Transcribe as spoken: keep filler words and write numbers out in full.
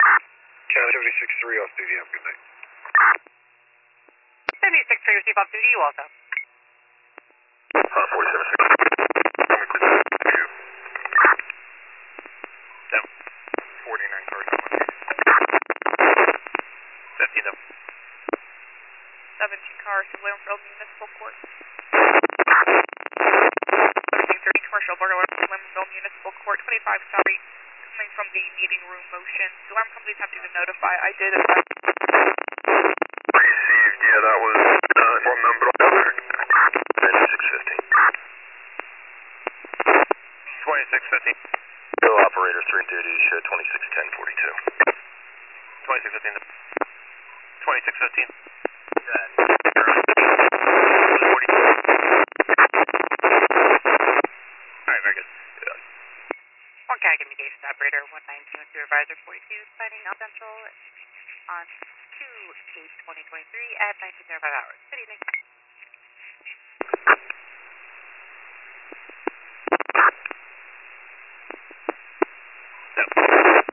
County seventy-six three off duty, have a good night. seventy-six three, receive off duty, you also. Uh, forty-seven six. Down. forty-nine cars. fifteen up. seventeen cars to Limmerville Municipal Court. seventeen thirty commercial, border Limmerville Municipal Court, twenty-five sorry, coming from the meeting room motion. So alarm company's having to notify. I did it. Received, yeah, that was uh, one number on there. twenty-six fifty. twenty-six fifty. Bill operator three duty, show twenty-six ten forty-two. twenty-six fifteen. twenty-six fifteen. Alright, very good. Yeah. One County Communications Operator one nineteen, Supervisor forty-two, signing out Central on two eight twenty twenty-three at nineteen oh five hours. Good evening.